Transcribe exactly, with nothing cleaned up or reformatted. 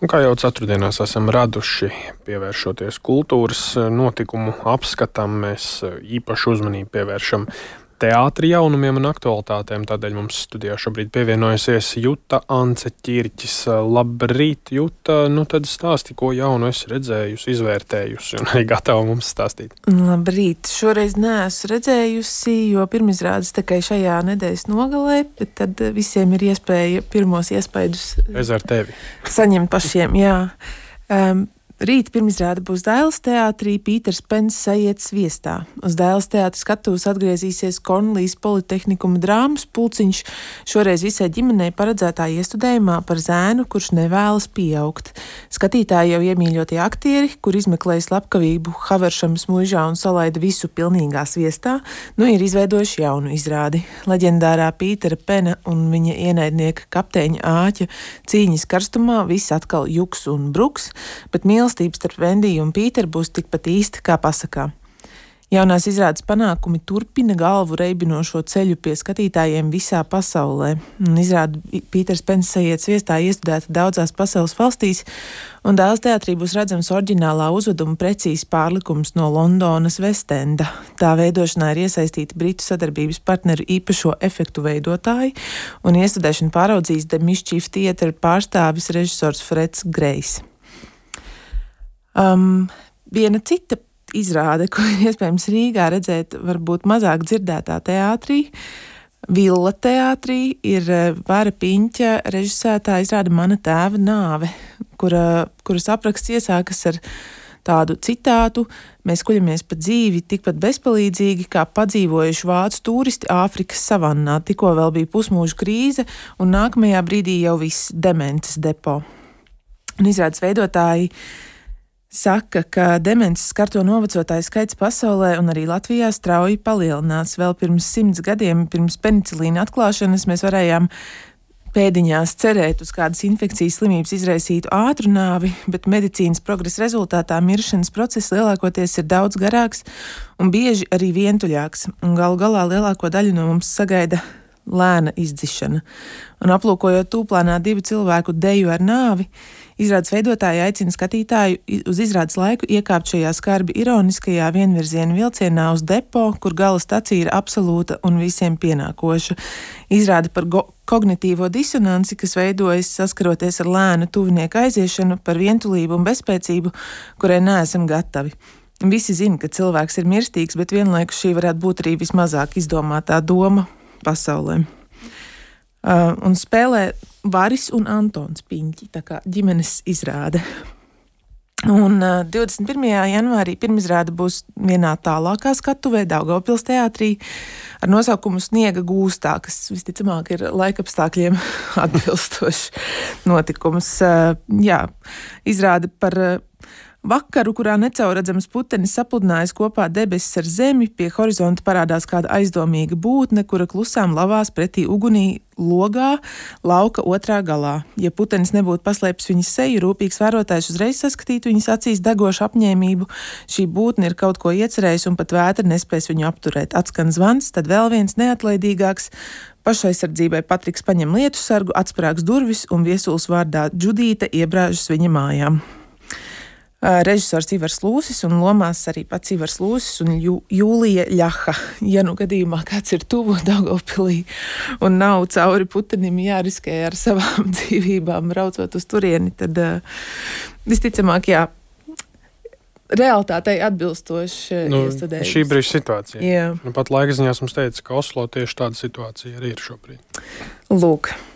Un kā jau ceturtdienās esam raduši, pievēršoties kultūras notikumu apskatam, mēs īpašu uzmanību pievēršam teātri jaunumiem un aktualitātēm. Tādēļ mums studijā šobrīd pievienojusies Juta Ance Ķirķis. Labrīt, Juta! Nu tad stāsti, ko jaunu esi redzējusi, izvērtējusi un arī gatava mums stāstīt. Labrīt! Šoreiz neesmu redzējusi, jo pirmizrādes tikai šajā nedēļas nogalē, bet tad visiem ir iespēja pirmos iespaidus Es ar tevi. saņemt pašiem, jā. Um, Rīt pirmizrāde būs Dailes teātrī, Pīters Pens sajiet sviestā. Uz Dailes teātra skatuves atgriezīsies Kornelijas politehnikuma drāmas pulciņš, šoreiz visai ģimenei paredzētā iestudējumā par zēnu, kurš nevēlas pieaugt. Skatītāji jau iemīļotie aktieri, kur izmeklēja slepkavību Haveršamas muižā un salaida visu pilnīgā sviestā, nu ir izveidojuši jaunu izrādi. Leģendārā Pītera Pena un viņa ienaidnieka kapteiņa Āķa cīņas karstumā viss atkal juks un bruks, bet mīl Mīlestība starp Vendiju un Pīteru būs tikpat īsta kā pasakā. Jaunās izrādes panākumi turpina galvu reibinošo ceļu pie skatītājiem visā pasaulē. Izrāde Pīters Pens sajiet sviestā iestudēta daudzās pasaules valstīs, un Dailes teātrī būs redzams oriģinālā uzveduma precīzs pārlikums no Londonas Vestenda. Tā veidošanā ir iesaistīti Britu sadarbības partneru īpašo efektu veidotāji, un iestudēšanu pāraudzīs The Mischief Theatre pārstāvis režisors Freds Grejs. Um, viena cita izrāde, ko ir iespējams Rīgā redzēt, varbūt mazāk dzirdētā teātrī, Villa teātrī, ir Vara Piņķa režisētā izrāde Mana tēva nāve, kura, kuras apraksts iesākas ar tādu citātu: mēs kuļamies pa dzīvi tikpat bezpalīdzīgi, kā padzīvojuši vācu turisti Āfrikas savannā. Tikko vēl bija pusmūža krīze, un nākamajā brīdī jau viss demences depo. Un izrādes veidotāji saka, ka demences skarto novecotāju skaits pasaulē un arī Latvijā strauji palielinās. Vēl pirms simts gadiem, pirms penicilīna atklāšanas, mēs varējām pēdiņās cerēt uz kādas infekcijas slimības izraisītu ātru nāvi, bet medicīnas progresa rezultātā miršanas process lielākoties ir daudz garāks un bieži arī vientuļāks, un galu galā lielāko daļu no mums sagaida lēna izdzišana. Un aplūkojot tūplānā divu cilvēku deju ar nāvi, izrādes veidotāji aicina skatītāju uz izrādes laiku iekāpt šajā skarbi ironiskajā vienvirziena vilcienā uz depo, kur gala stacija ir absolūta un visiem pienākoša. Izrāde par go- kognitīvo disonanci, kas veidojas saskaroties ar lēnu tuvinieku aiziešanu, par vientulību un bezspēcību, kurai neesam gatavi. Visi zina, ka cilvēks ir mirstīgs, bet vienlaikus šī varētu būt arī vismazāk izdomātā doma pasaulē. Uh, un spēlē Varis un Antons Piņķi, tā kā ģimenes izrāde. Un uh, divdesmit pirmajā janvārī pirmizrāde būs vienā tālākā skatuvē, Daugavpils teātrī, ar nosaukumu Sniega gūstā, kas visticamāk ir laikapstākļiem atbilstošs notikums. Uh, jā, izrāde par uh, vakaru, kurā necaurredzams putenis sapludinājas kopā debesis ar zemi, pie horizonta parādās kāda aizdomīga būtne, kura klusām lavās pretī ugunī logā lauka otrā galā. Ja putenis nebūtu paslēpis viņas seju, rūpīgs vērotājs uzreiz saskatītu viņas acīs degošu apņēmību. Šī būtne ir kaut ko iecerējusi un pat vētra nespēs viņu apturēt. Atskan zvans, tad vēl viens neatlaidīgāks. Pašaizsardzībai Patriks paņem lietu sargu, atsprāgs durvis un viesulis vārdā Džudīte iebrāžas viņa mājām. Režisors Ivars Lūsis un lomās arī pats Ivars Lūsis un Jū, Jūlija Ļaha. Ja nu gadījumā kāds ir tuvu Daugavpilī un nav cauri putenim jāriskē ar savām dzīvībām braucot uz turieni, tad uh, visticamāk, jā, realitātei atbilstoši Nu, iestudējums. šī brīža situācija. Jā. Nu, pat laika ziņās mums teica, ka Oslo tieši tāda situācija arī ir šobrīd. Lūk.